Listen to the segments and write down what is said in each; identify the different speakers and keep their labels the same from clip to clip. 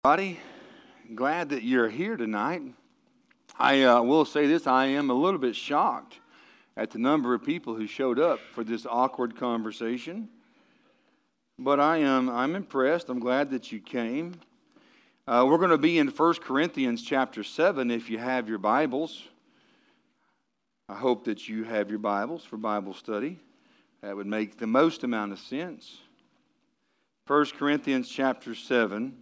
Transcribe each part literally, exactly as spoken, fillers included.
Speaker 1: Everybody, glad that you're here tonight. I uh, will say this, I am a little bit shocked at the number of people who showed up for this awkward conversation. But I am I'm impressed. I'm glad that you came. Uh, we're going to be in First Corinthians chapter seven if you have your Bibles. I hope that you have your Bibles for Bible study. That would make the most amount of sense. First Corinthians chapter seven.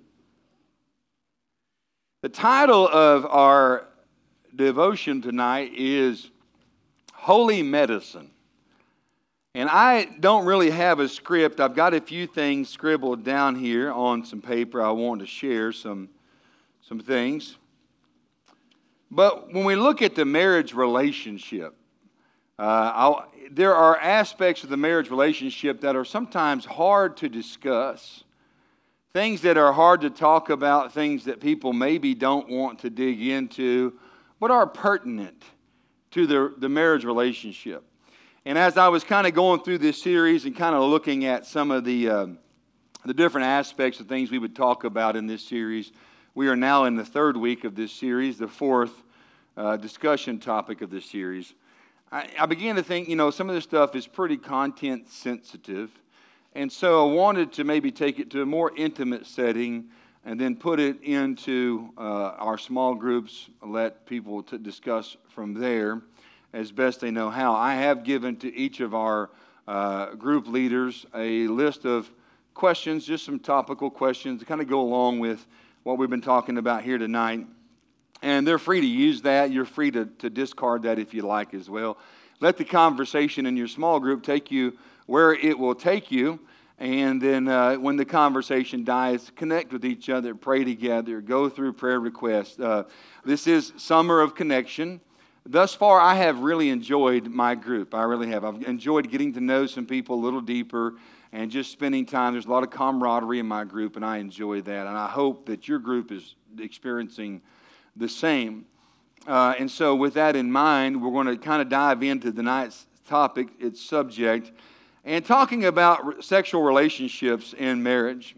Speaker 1: The title of our devotion tonight is Holy Medicine. And I don't really have a script. I've got a few things scribbled down here on some paper. I want to share some, some things. But when we look at the marriage relationship, uh, I'll, there are aspects of the marriage relationship that are sometimes hard to discuss. Things that are hard to talk about, things that people maybe don't want to dig into, but are pertinent to the, the marriage relationship. And as I was kind of going through this series and kind of looking at some of the, uh, the different aspects of things we would talk about in this series, we are now in the third week of this series, the fourth uh, discussion topic of this series. I, I began to think, you know, some of this stuff is pretty content sensitive. And so I wanted to maybe take it to a more intimate setting and then put it into uh, our small groups, let people to discuss from there as best they know how. I have given to each of our uh, group leaders a list of questions, just some topical questions to kind of go along with what we've been talking about here tonight. And they're free to use that. You're free to, to discard that if you like as well. Let the conversation in your small group take you where it will take you, and then uh, when the conversation dies, connect with each other, pray together, go through prayer requests. Uh, this is Summer of Connection. Thus far, I have really enjoyed my group. I really have. I've enjoyed getting to know some people a little deeper and just spending time. There's a lot of camaraderie in my group, and I enjoy that, and I hope that your group is experiencing the same. Uh, and so with that in mind, we're going to kind of dive into tonight's topic, its subject, and talking about sexual relationships in marriage.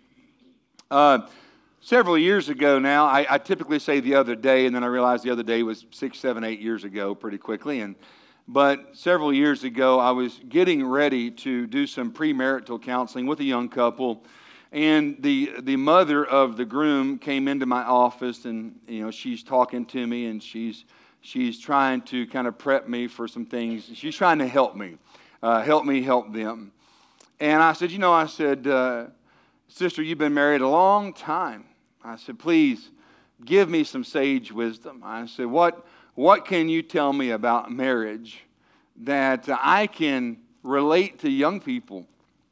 Speaker 1: Uh, several years ago now, I, I typically say the other day, and then I realized the other day was six, seven, eight years ago pretty quickly. And But several years ago, I was getting ready to do some premarital counseling with a young couple. And the the mother of the groom came into my office, and you know she's talking to me, and she's she's trying to kind of prep me for some things. She's trying to help me. Uh, help me help them. And I said, you know, I said, uh, sister, you've been married a long time. I said, please give me some sage wisdom. I said, what, what can you tell me about marriage that I can relate to young people?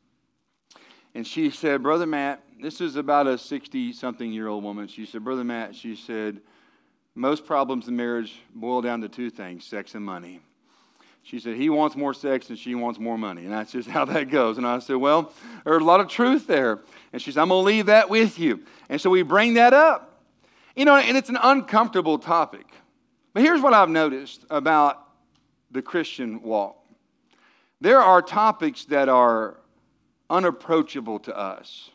Speaker 1: And she said, Brother Matt, this is about a sixty-something-year-old woman. She said, Brother Matt, she said, most problems in marriage boil down to two things, sex and money. She said, he wants more sex and she wants more money. And that's just how that goes. And I said, well, there's a lot of truth there. And she said, I'm going to leave that with you. And so we bring that up. You know, and it's an uncomfortable topic. But here's what I've noticed about the Christian walk. There are topics that are unapproachable to us.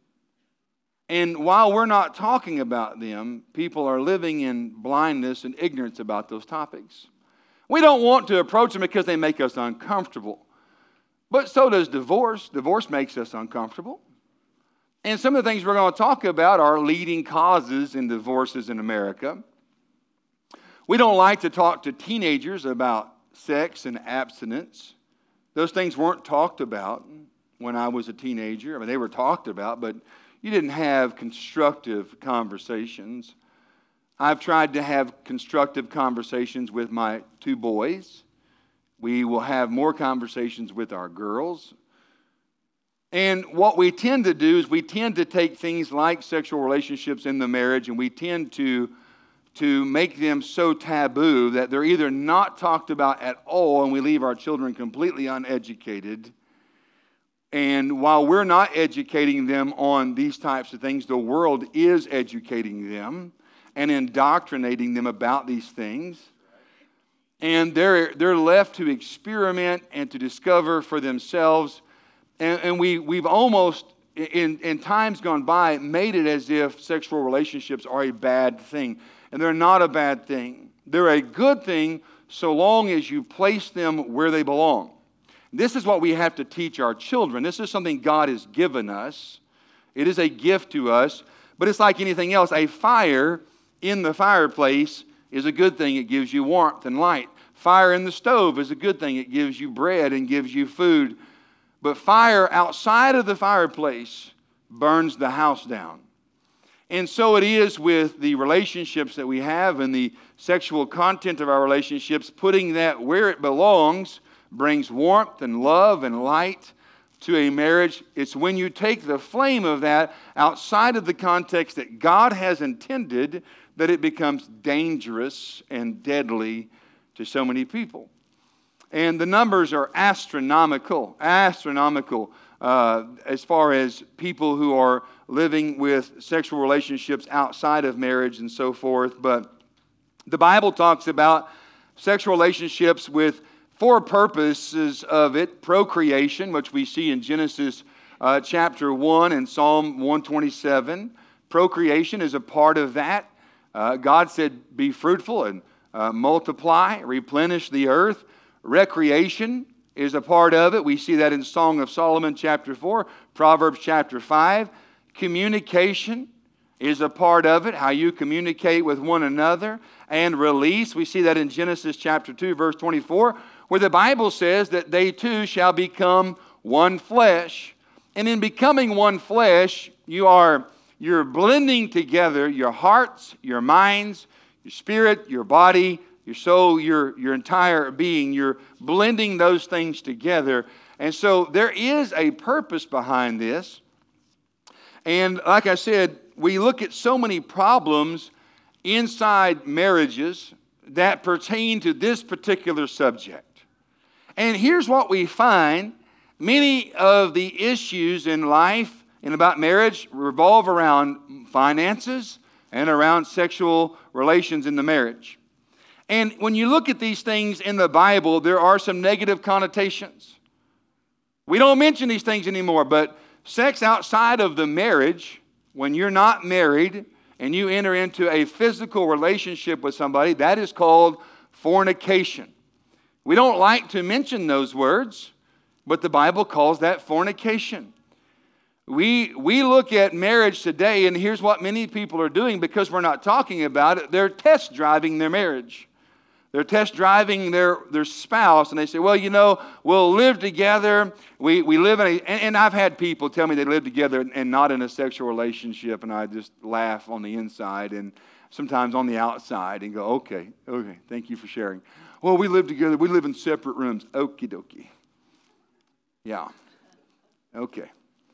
Speaker 1: And while we're not talking about them, people are living in blindness and ignorance about those topics. We don't want to approach them because they make us uncomfortable. But so does divorce. Divorce makes us uncomfortable. And some of the things we're going to talk about are leading causes in divorces in America. We don't like to talk to teenagers about sex and abstinence. Those things weren't talked about when I was a teenager. I mean, they were talked about, but you didn't have constructive conversations. I've tried to have constructive conversations with my two boys. We will have more conversations with our girls. And what we tend to do is we tend to take things like sexual relationships in the marriage and we tend to, to make them so taboo that they're either not talked about at all and we leave our children completely uneducated. And while we're not educating them on these types of things, the world is educating them and indoctrinating them about these things. And they're, they're left to experiment and to discover for themselves. And, and we, we've almost in, in times gone by, made it as if sexual relationships are a bad thing. And they're not a bad thing. They're a good thing so long as you place them where they belong. This is what we have to teach our children. This is something God has given us. It is a gift to us. But it's like anything else. A fire in the fireplace is a good thing. It gives you warmth and light. Fire in the stove is a good thing. It gives you bread and gives you food. But fire outside of the fireplace burns the house down. And so it is with the relationships that we have and the sexual content of our relationships. Putting that where it belongs brings warmth and love and light to a marriage. It's when you take the flame of that outside of the context that God has intended that it becomes dangerous and deadly to so many people. And the numbers are astronomical, astronomical uh, as far as people who are living with sexual relationships outside of marriage and so forth. But the Bible talks about sexual relationships with four purposes of it. Procreation, which we see in Genesis uh, chapter one and Psalm one twenty-seven. Procreation is a part of that. Uh, God said, be fruitful and uh, multiply, replenish the earth. Recreation is a part of it. We see that in Song of Solomon chapter four, Proverbs chapter five. Communication is a part of it, how you communicate with one another. And release, we see that in Genesis chapter two, verse twenty-four, where the Bible says that they two shall become one flesh. And in becoming one flesh, you are you're blending together your hearts, your minds, your spirit, your body, your soul, your, your entire being. You're blending those things together. And so there is a purpose behind this. And like I said, we look at so many problems inside marriages that pertain to this particular subject. And here's what we find. Many of the issues in life and about marriage revolve around finances and around sexual relations in the marriage. And when you look at these things in the Bible, there are some negative connotations. We don't mention these things anymore, but sex outside of the marriage, when you're not married and you enter into a physical relationship with somebody, that is called fornication. We don't like to mention those words, but the Bible calls that fornication. We, we look at marriage today, and here's what many people are doing because we're not talking about it. They're test driving their marriage. They're test driving their, their spouse, and they say, well, you know, we'll live together. We, we live in a, and, and I've had people tell me they live together and not in a sexual relationship, and I just laugh on the inside and sometimes on the outside and go, okay, okay, thank you for sharing. Well, we live together. We live in separate rooms. Okie dokie. Yeah. Okay.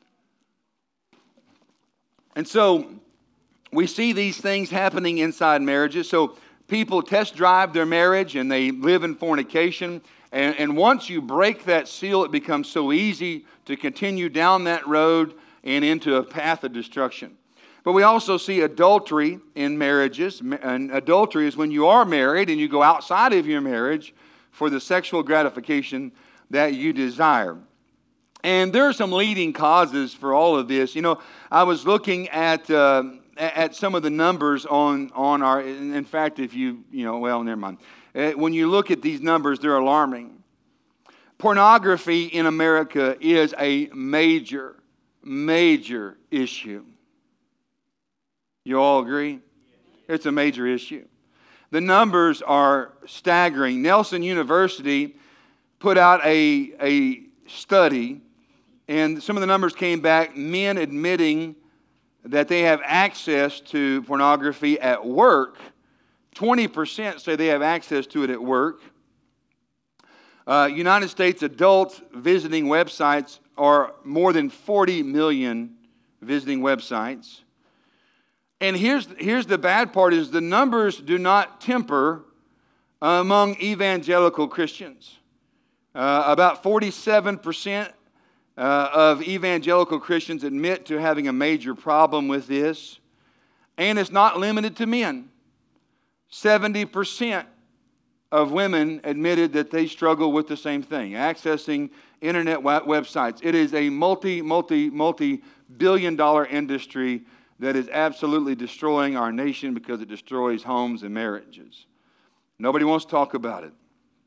Speaker 1: And so we see these things happening inside marriages. So people test drive their marriage and they live in fornication. And, and once you break that seal, it becomes so easy to continue down that road and into a path of destruction. But we also see adultery in marriages. And adultery is when you are married and you go outside of your marriage for the sexual gratification that you desire. And there are some leading causes for all of this. You know, I was looking at uh, at some of the numbers on, on our, in fact, if you, you know, well, never mind. Uh, when you look at these numbers, they're alarming. Pornography in America is a major, major issue. You all agree? It's a major issue. The numbers are staggering. Nelson University put out a, a study, and some of the numbers came back, men admitting that they have access to pornography at work. twenty percent say they have access to it at work. Uh, United States adults visiting websites are more than forty million visiting websites. And here's, here's the bad part is the numbers do not temper among evangelical Christians. Uh, about forty-seven percent uh, of evangelical Christians admit to having a major problem with this. And it's not limited to men. seventy percent of women admitted that they struggle with the same thing, accessing internet websites. It is a multi, multi, multi billion dollar industry that is absolutely destroying our nation because it destroys homes and marriages. Nobody wants to talk about it.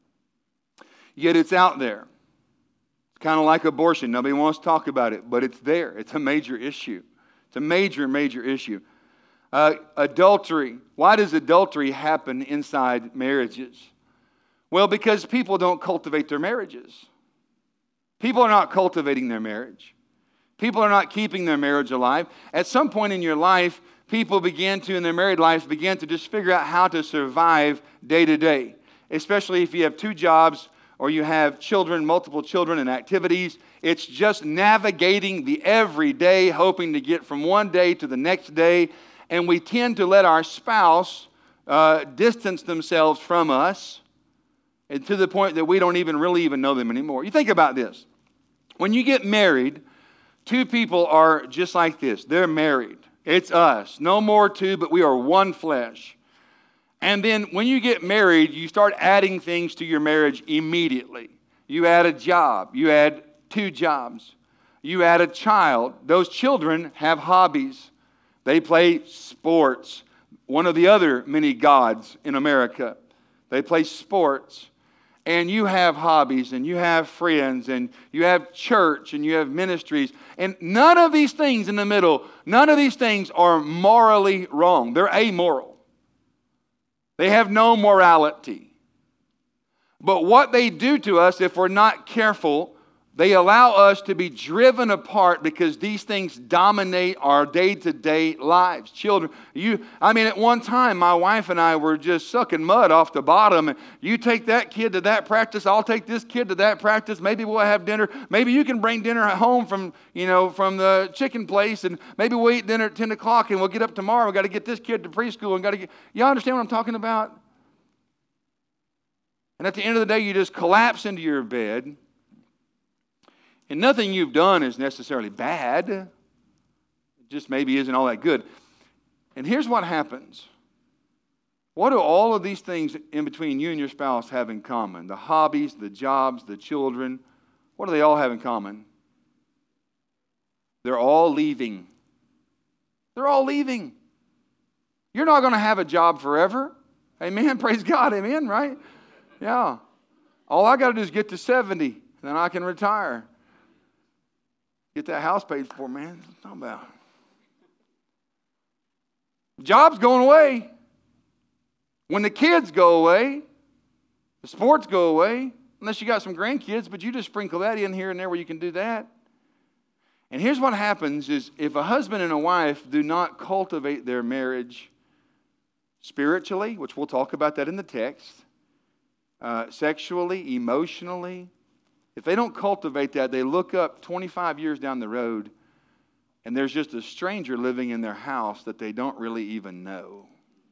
Speaker 1: Yet it's out there. It's kind of like abortion. Nobody wants to talk about it, but it's there. It's a major issue. It's a major, major issue. Uh, adultery. Why does adultery happen inside marriages? Well, because people don't cultivate their marriages. People are not cultivating their marriage. People are not keeping their marriage alive. At some point in your life, people begin to, in their married lives, begin to just figure out how to survive day to day. Especially if you have two jobs or you have children, multiple children and activities. It's just navigating the everyday, hoping to get from one day to the next day. And we tend to let our spouse uh, distance themselves from us, and to the point that we don't even really even know them anymore. You think about this. When you get married, two people are just like this. They're married. It's us. No more two, but we are one flesh. And then when you get married, you start adding things to your marriage immediately. You add a job. You add two jobs. You add a child. Those children have hobbies. They play sports. One of the other many gods in America. They play sports. And you have hobbies, and you have friends, and you have church, and you have ministries. And none of these things in the middle, none of these things are morally wrong. They're amoral. They have no morality. But what they do to us, if we're not careful, they allow us to be driven apart because these things dominate our day-to-day lives. Children, you, I mean, at one time, my wife and I were just sucking mud off the bottom. And you take that kid to that practice, I'll take this kid to that practice. Maybe we'll have dinner. Maybe you can bring dinner at home from, you know, from the chicken place, and maybe we'll eat dinner at ten o'clock, and we'll get up tomorrow. We've got to get this kid to preschool, and got to get. Y'all understand what I'm talking about? And at the end of the day, you just collapse into your bed. And nothing you've done is necessarily bad. It just maybe isn't all that good. And here's what happens. What do all of these things in between you and your spouse have in common? The hobbies, the jobs, the children. What do they all have in common? They're all leaving. They're all leaving. You're not going to have a job forever. Amen. Praise God. Amen. Right? Yeah. All I got to do is get to seventy, and then I can retire. Get that house paid for, man. What I'm talking about. Job's going away. When the kids go away, the sports go away, unless you got some grandkids, but you just sprinkle that in here and there where you can do that. And here's what happens is if a husband and a wife do not cultivate their marriage spiritually, which we'll talk about that in the text, uh, sexually, emotionally, if they don't cultivate that, they look up twenty-five years down the road, and there's just a stranger living in their house that they don't really even know.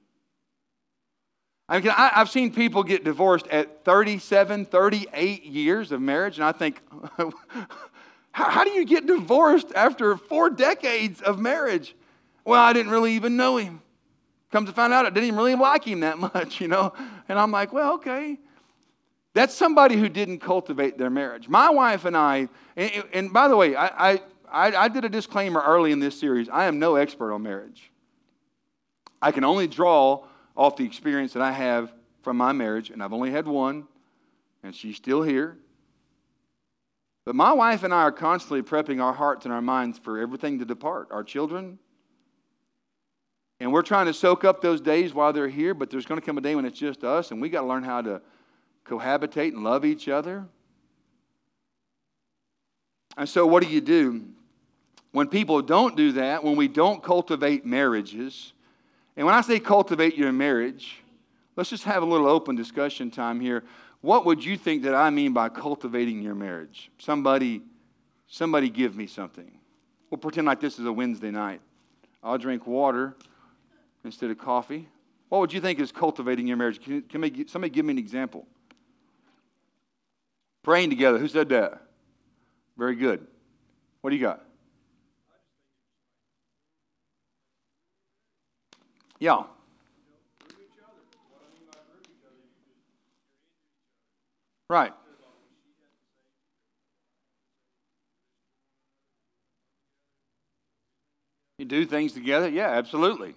Speaker 1: I mean, I, I've seen people get divorced at thirty-seven, thirty-eight years of marriage, and I think, how, how do you get divorced after four decades of marriage? Well, I didn't really even know him. Come to find out, I didn't even really like him that much, you know. And I'm like, well, okay. That's somebody who didn't cultivate their marriage. My wife and I, and, and by the way, I, I, I did a disclaimer early in this series. I am no expert on marriage. I can only draw off the experience that I have from my marriage, and I've only had one, and she's still here. But my wife and I are constantly prepping our hearts and our minds for everything to depart, our children. And we're trying to soak up those days while they're here, but there's going to come a day when it's just us, and we got to learn how to cohabitate and love each other. And so what do you do? When people don't do that, when we don't cultivate marriages, and when I say cultivate your marriage, let's just have a little open discussion time here. What would you think that I mean by cultivating your marriage? Somebody, somebody give me something. We'll pretend like this is a Wednesday night. I'll drink water instead of coffee. What would you think is cultivating your marriage? Can, can somebody give me an example? Praying together. Who said that? Very good. What do you got? Yeah. Right. You do things together? Yeah, absolutely.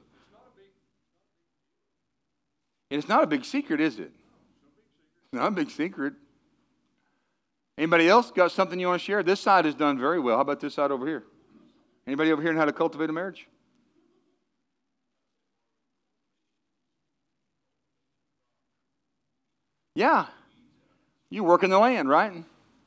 Speaker 1: It's not a big secret, is it? It's not a big secret. Anybody else got something you want to share? This side has done very well. How about this side over here? Anybody over here know how to cultivate a marriage? Yeah. You work in the land, right?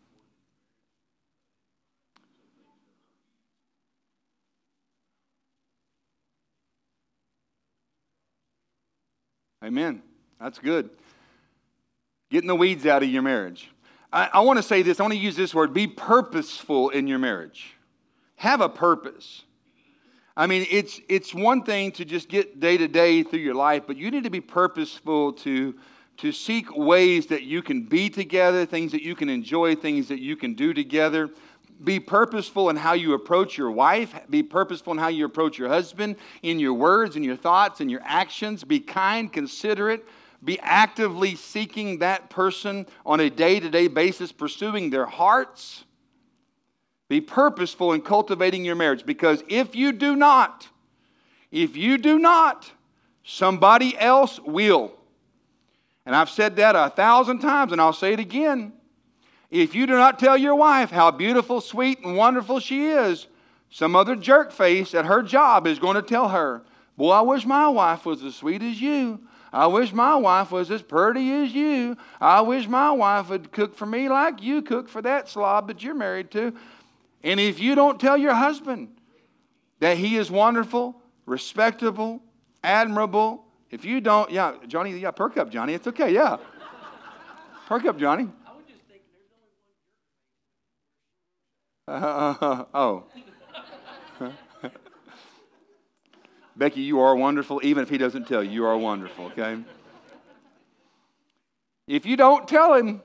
Speaker 1: Amen. That's good. Getting the weeds out of your marriage. I, I want to say this. I want to use this word. Be purposeful in your marriage. Have a purpose. I mean, it's it's one thing to just get day to day through your life, but you need to be purposeful to, to seek ways that you can be together, things that you can enjoy, things that you can do together. Be purposeful in how you approach your wife. Be purposeful in how you approach your husband, in your words, in your thoughts, in your actions. Be kind, considerate. Be actively seeking that person on a day-to-day basis, pursuing their hearts. Be purposeful in cultivating your marriage, because if you do not, if you do not, somebody else will. And I've said that a thousand times, and I'll say it again. If you do not tell your wife how beautiful, sweet, and wonderful she is, some other jerk face at her job is going to tell her, boy, I wish my wife was as sweet as you. I wish my wife was as pretty as you. I wish my wife would cook for me like you cook for that slob that you're married to. And if you don't tell your husband that he is wonderful, respectable, admirable, if you don't, yeah, Johnny, yeah, perk up, Johnny. It's okay, yeah. Perk up, Johnny. Uh, uh, oh. Becky, you are wonderful, even if he doesn't tell you. You are wonderful, okay? If you don't tell him,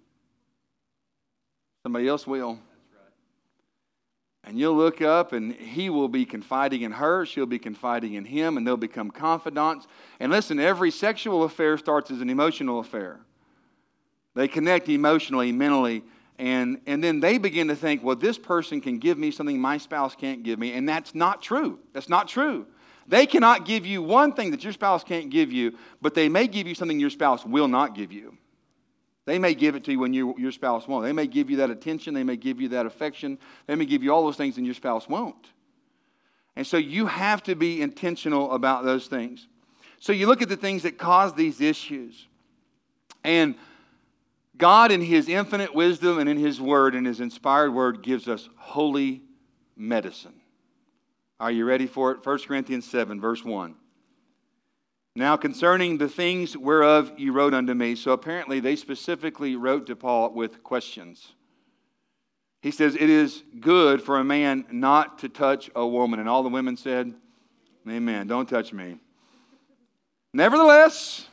Speaker 1: somebody else will. And you'll look up and he will be confiding in her, she'll be confiding in him, and they'll become confidants. And listen, every sexual affair starts as an emotional affair. They connect emotionally, mentally, and, and then they begin to think, well, this person can give me something my spouse can't give me, and that's not true. That's not true. They cannot give you one thing that your spouse can't give you, but they may give you something your spouse will not give you. They may give it to you when you, your spouse won't. They may give you that attention. They may give you that affection. They may give you all those things and your spouse won't. And so you have to be intentional about those things. So you look at the things that cause these issues. And God in His infinite wisdom and in His Word and His inspired Word gives us holy medicine. Are you ready for it? First Corinthians seven, verse one. Now concerning the things whereof you wrote unto me. So apparently they specifically wrote to Paul with questions. He says, it is good for a man not to touch a woman. And all the women said, amen, don't touch me. Nevertheless,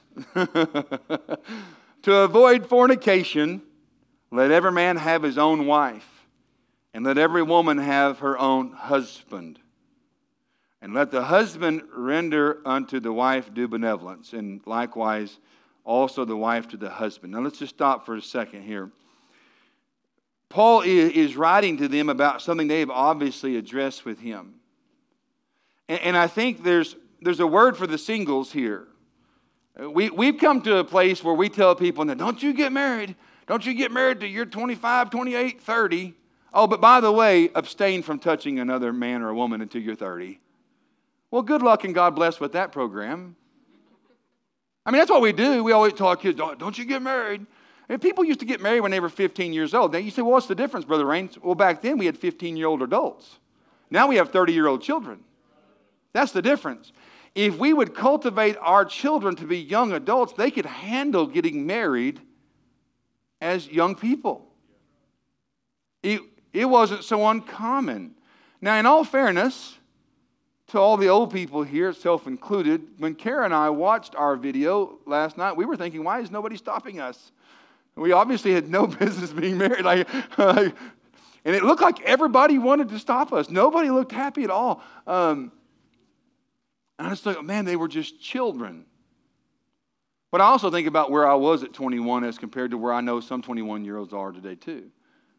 Speaker 1: to avoid fornication, let every man have his own wife, and let every woman have her own husband. And let the husband render unto the wife due benevolence, and likewise also the wife to the husband. Now let's just stop for a second here. Paul is writing to them about something they have obviously addressed with him. And, and I think there's, there's a word for the singles here. We, we've come to a place where we tell people, don't you get married. Don't you get married till you're twenty-five, twenty-eight, thirty. Oh, but by the way, abstain from touching another man or a woman until you're thirty. Well, good luck and God bless with that program. I mean, that's what we do. We always tell our kids, don't, don't you get married. And people used to get married when they were fifteen years old. Now you say, well, what's the difference, Brother Raines? Well, back then we had fifteen-year-old adults. Now we have thirty-year-old children. That's the difference. If we would cultivate our children to be young adults, they could handle getting married as young people. It, it wasn't so uncommon. Now, in all fairness, to all the old people here, self-included, when Kara and I watched our video last night, we were thinking, why is nobody stopping us? We obviously had no business being married. Like, like, and it looked like everybody wanted to stop us. Nobody looked happy at all. Um, and I just thought, man, they were just children. But I also think about where I was at twenty-one as compared to where I know some twenty-one-year-olds are today too.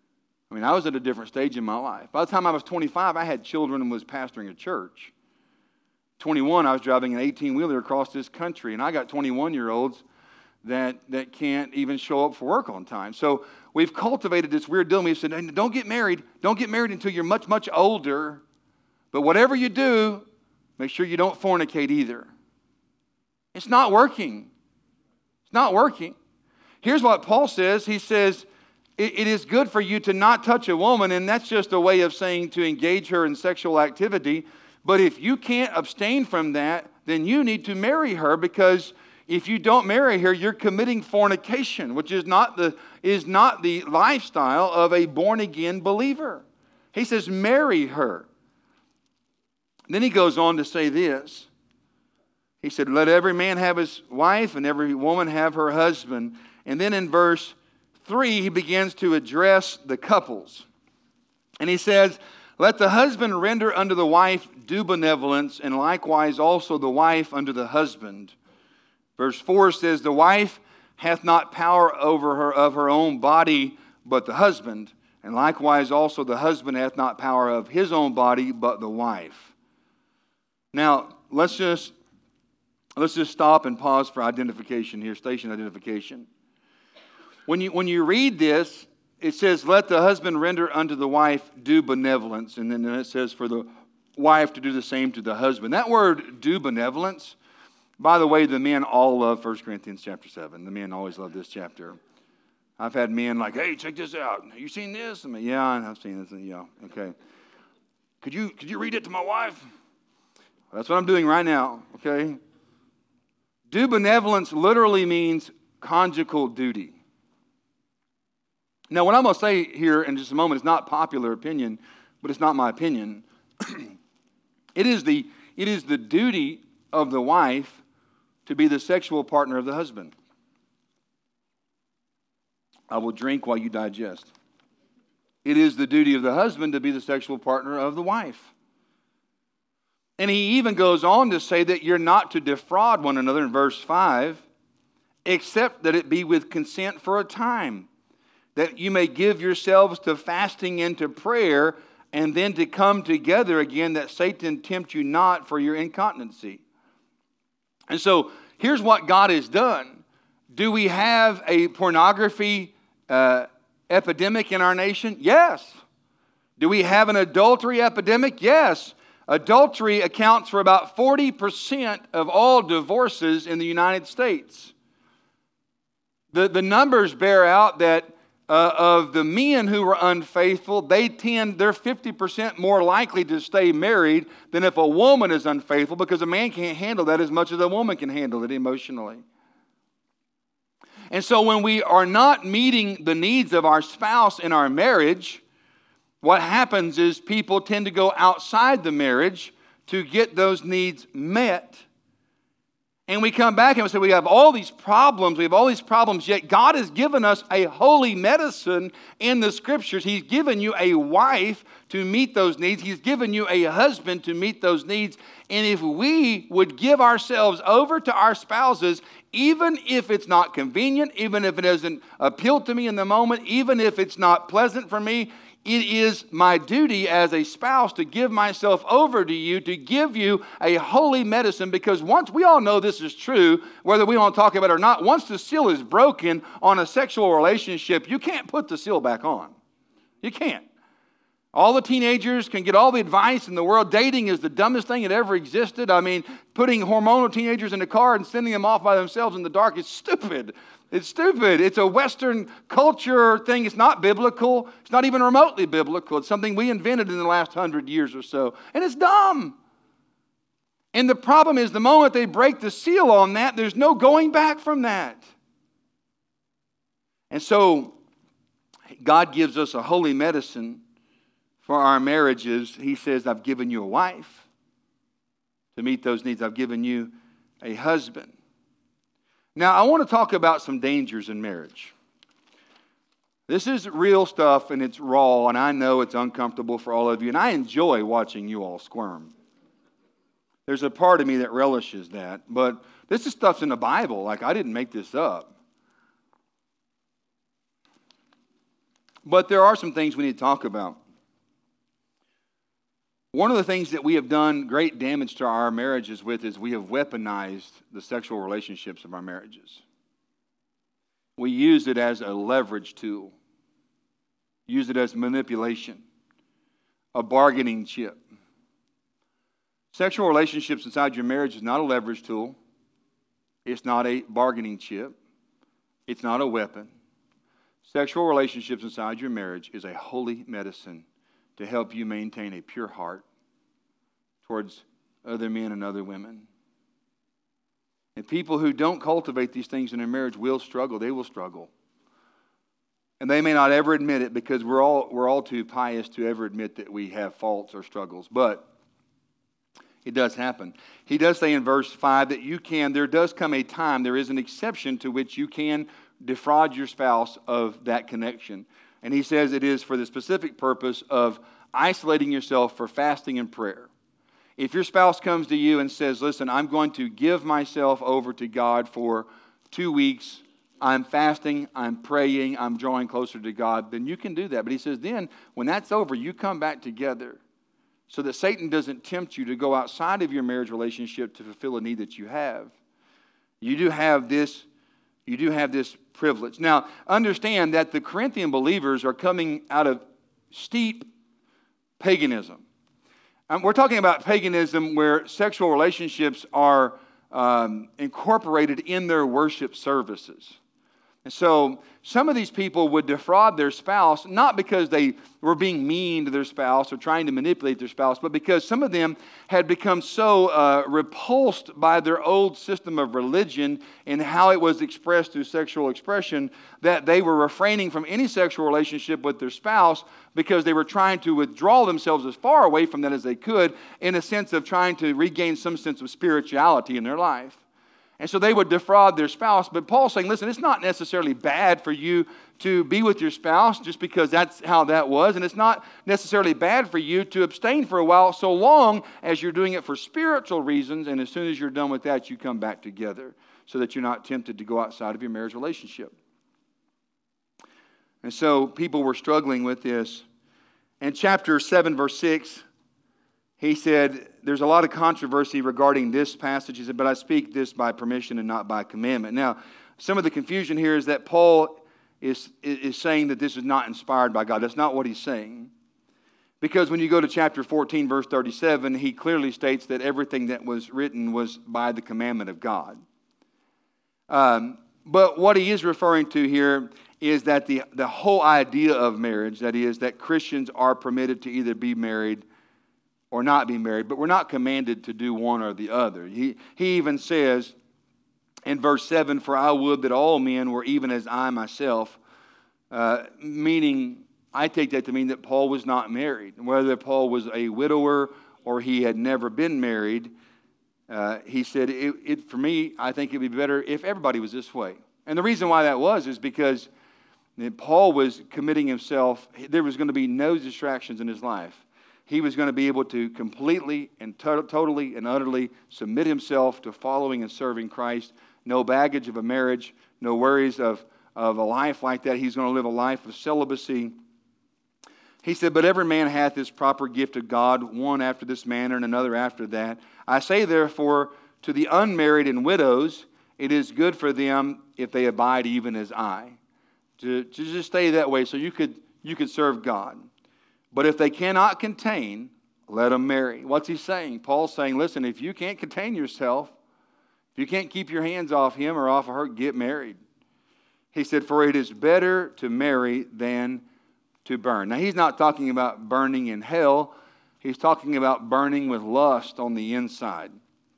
Speaker 1: I mean, I was at a different stage in my life. By the time I was twenty-five, I had children and was pastoring a church. twenty-one, I was driving an eighteen-wheeler across this country, and I got twenty-one-year-olds that, that can't even show up for work on time. So we've cultivated this weird deal. We've said, hey, don't get married. Don't get married until you're much, much older. But whatever you do, make sure you don't fornicate either. It's not working. It's not working. Here's what Paul says. He says, it, it is good for you to not touch a woman, and that's just a way of saying to engage her in sexual activity. But if you can't abstain from that, then you need to marry her, because if you don't marry her, you're committing fornication, which is not the, is not the lifestyle of a born-again believer. He says, marry her. Then he goes on to say this. He said, let every man have his wife and every woman have her husband. And then in verse three, he begins to address the couples. And he says, let the husband render unto the wife due benevolence, and likewise also the wife unto the husband. Verse four says, the wife hath not power over her of her own body, but the husband. And likewise also the husband hath not power of his own body, but the wife. Now, let's just, let's just stop and pause for identification here, station identification. When you, when you read this, it says, let the husband render unto the wife due benevolence. And then it says for the wife to do the same to the husband. That word, due benevolence, by the way, the men all love First Corinthians chapter seven. The men always love this chapter. I've had men like, hey, check this out. Have you seen this? I mean, yeah, I've seen this. Yeah, okay. Could you, could you read it to my wife? That's what I'm doing right now, okay? Due benevolence literally means conjugal duty. Now, what I'm going to say here in just a moment is not popular opinion, but it's not my opinion. It is the, it is the duty of the wife to be the sexual partner of the husband. I will drink while you digest. It is the duty of the husband to be the sexual partner of the wife. And he even goes on to say that you're not to defraud one another in verse five, except that it be with consent for a time, that you may give yourselves to fasting and to prayer, and then to come together again, that Satan tempt you not for your incontinency. And so here's what God has done. Do we have a pornography uh, epidemic in our nation? Yes. Do we have an adultery epidemic? Yes. Adultery accounts for about forty percent of all divorces in the United States. The, the numbers bear out that uh, of the men who were unfaithful, they tend, they're fifty percent more likely to stay married than if a woman is unfaithful, because a man can't handle that as much as a woman can handle it emotionally. And so when we are not meeting the needs of our spouse in our marriage, what happens is people tend to go outside the marriage to get those needs met. And we come back and we say, we have all these problems, we have all these problems, yet God has given us a holy medicine in the Scriptures. He's given you a wife to meet those needs. He's given you a husband to meet those needs. And if we would give ourselves over to our spouses, even if it's not convenient, even if it doesn't appeal to me in the moment, even if it's not pleasant for me, it is my duty as a spouse to give myself over to you, to give you a holy medicine, because once, we all know this is true, whether we want to talk about it or not, once the seal is broken on a sexual relationship, you can't put the seal back on. You can't. All the teenagers can get all the advice in the world. Dating is the dumbest thing that ever existed. I mean, putting hormonal teenagers in a car and sending them off by themselves in the dark is stupid. It's stupid. It's a Western culture thing. It's not biblical. It's not even remotely biblical. It's something we invented in the last hundred years or so. And it's dumb. And the problem is, the moment they break the seal on that, there's no going back from that. And so, God gives us a holy medicine for our marriages. He says, I've given you a wife to meet those needs. I've given you a husband. Now, I want to talk about some dangers in marriage. This is real stuff, and it's raw, and I know it's uncomfortable for all of you, and I enjoy watching you all squirm. There's a part of me that relishes that, but this is stuff's in the Bible. Like, I didn't make this up. But there are some things we need to talk about. One of the things that we have done great damage to our marriages with is we have weaponized the sexual relationships of our marriages. We use it as a leverage tool, use it as manipulation, a bargaining chip. Sexual relationships inside your marriage is not a leverage tool. It's not a bargaining chip. It's not a weapon. Sexual relationships inside your marriage is a holy medicine to help you maintain a pure heart towards other men and other women. And people who don't cultivate these things in their marriage will struggle. They will struggle. And they may not ever admit it because we're all, we're all too pious to ever admit that we have faults or struggles. But it does happen. He does say in verse five that you can, there does come a time, there is an exception to which you can defraud your spouse of that connection. And he says it is for the specific purpose of isolating yourself for fasting and prayer. If your spouse comes to you and says, listen, I'm going to give myself over to God for two weeks, I'm fasting, I'm praying, I'm drawing closer to God, then you can do that. But he says then, when that's over, you come back together so that Satan doesn't tempt you to go outside of your marriage relationship to fulfill a need that you have. You do have this, you do have this privilege. Now, understand that the Corinthian believers are coming out of steep paganism. Um, we're talking about paganism where sexual relationships are um, incorporated in their worship services. And so some of these people would defraud their spouse, not because they were being mean to their spouse or trying to manipulate their spouse, but because some of them had become so uh, repulsed by their old system of religion and how it was expressed through sexual expression that they were refraining from any sexual relationship with their spouse because they were trying to withdraw themselves as far away from that as they could in a sense of trying to regain some sense of spirituality in their life. And so they would defraud their spouse. But Paul's saying, listen, it's not necessarily bad for you to be with your spouse just because that's how that was. And it's not necessarily bad for you to abstain for a while so long as you're doing it for spiritual reasons. And as soon as you're done with that, you come back together so that you're not tempted to go outside of your marriage relationship. And so people were struggling with this. In chapter seven, verse six, he said, there's a lot of controversy regarding this passage. He said, but I speak this by permission and not by commandment. Now, some of the confusion here is that Paul is, is saying that this is not inspired by God. That's not what he's saying. Because when you go to chapter fourteen, verse thirty-seven, he clearly states that everything that was written was by the commandment of God. Um, but what he is referring to here is that the, the whole idea of marriage, that is, that Christians are permitted to either be married or not be married, but we're not commanded to do one or the other. He, he even says in verse seven, for I would that all men were even as I myself, uh, meaning I take that to mean that Paul was not married. Whether Paul was a widower or he had never been married, uh, he said, it, it, for me, I think it would be better if everybody was this way. And the reason why that was is because Paul was committing himself, there was going to be no distractions in his life. He was going to be able to completely and to- totally and utterly submit himself to following and serving Christ. No baggage of a marriage, no worries of, of a life like that. He's going to live a life of celibacy. He said, but every man hath his proper gift of God, one after this manner and another after that. I say therefore to the unmarried and widows, it is good for them if they abide even as I. To, to just stay that way so you could, you could serve God. But if they cannot contain, let them marry. What's he saying? Paul's saying, listen, if you can't contain yourself, if you can't keep your hands off him or off of her, get married. He said, for it is better to marry than to burn. Now, he's not talking about burning in hell. He's talking about burning with lust on the inside,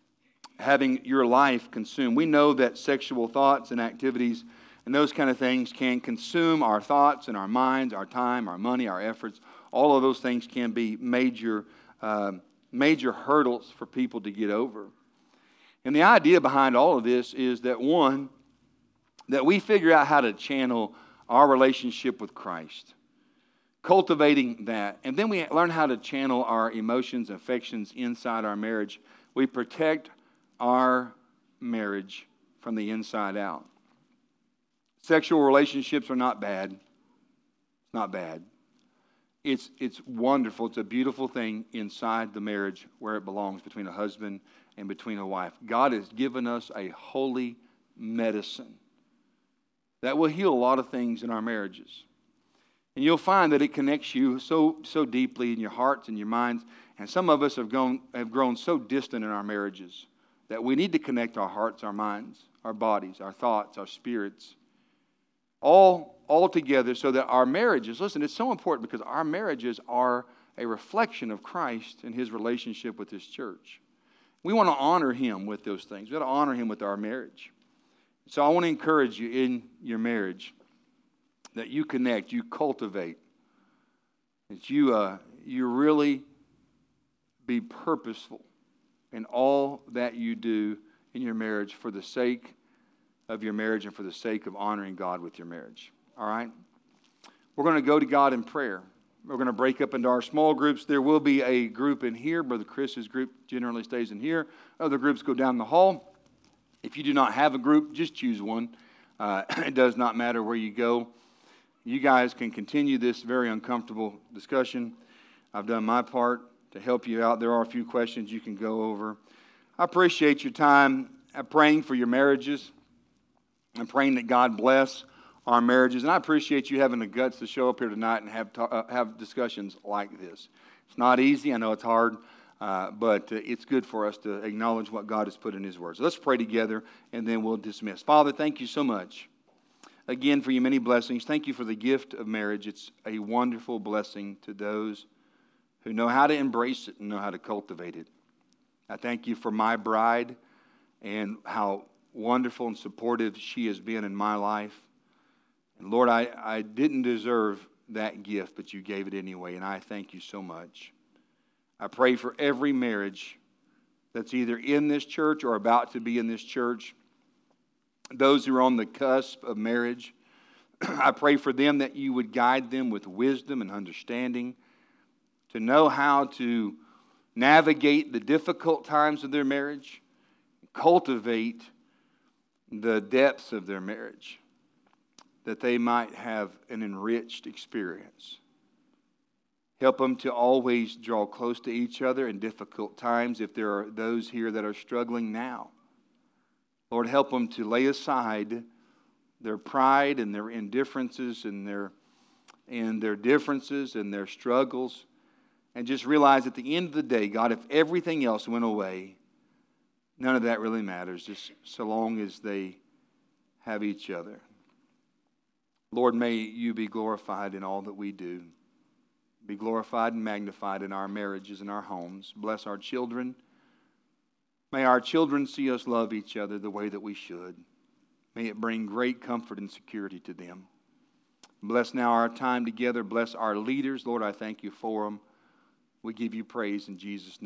Speaker 1: having your life consumed. We know that sexual thoughts and activities and those kind of things can consume our thoughts and our minds, our time, our money, our efforts. All of those things can be major, uh, major hurdles for people to get over. And the idea behind all of this is that, one, that we figure out how to channel our relationship with Christ, cultivating that. And then we learn how to channel our emotions, affections inside our marriage. We protect our marriage from the inside out. Sexual relationships are not bad. It's not bad. It's, it's wonderful. It's a beautiful thing inside the marriage where it belongs, between a husband and between a wife. God has given us a holy medicine that will heal a lot of things in our marriages. And you'll find that it connects you so so deeply in your hearts and your minds. And some of us have grown, have grown so distant in our marriages that we need to connect our hearts, our minds, our bodies, our thoughts, our spirits, all, all together so that our marriages, listen, it's so important because our marriages are a reflection of Christ and His relationship with His church. We want to honor Him with those things. We want to honor Him with our marriage. So I want to encourage you in your marriage that you connect, you cultivate, that you uh, you really be purposeful in all that you do in your marriage for the sake of your marriage and for the sake of honoring God with your marriage. All right? We're going to go to God in prayer. We're going to break up into our small groups. There will be a group in here. Brother Chris's group generally stays in here. Other groups go down the hall. If you do not have a group, just choose one. Uh, it does not matter where you go. You guys can continue this very uncomfortable discussion. I've done my part to help you out. There are a few questions you can go over. I appreciate your time. I'm praying for your marriages. I'm praying that God bless our marriages. And I appreciate you having the guts to show up here tonight and have, uh, have discussions like this. It's not easy. I know it's hard. Uh, but uh, it's good for us to acknowledge what God has put in His Word. So let's pray together, and then we'll dismiss. Father, thank you so much, again, for your many blessings. Thank you for the gift of marriage. It's a wonderful blessing to those who know how to embrace it and know how to cultivate it. I thank you for my bride and how wonderful and supportive she has been in my life. And Lord, I, I didn't deserve that gift, but you gave it anyway, and I thank you so much. I pray for every marriage that's either in this church or about to be in this church, those who are on the cusp of marriage. I pray for them that you would guide them with wisdom and understanding to know how to navigate the difficult times of their marriage, cultivate the depths of their marriage, that they might have an enriched experience. Help them to always draw close to each other in difficult times if there are those here that are struggling now. Lord, help them to lay aside their pride and their indifferences and their, and their differences and their struggles, and just realize at the end of the day, God, if everything else went away, none of that really matters, just so long as they have each other. Lord, may you be glorified in all that we do. Be glorified and magnified in our marriages and our homes. Bless our children. May our children see us love each other the way that we should. May it bring great comfort and security to them. Bless now our time together. Bless our leaders. Lord, I thank you for them. We give you praise in Jesus' name.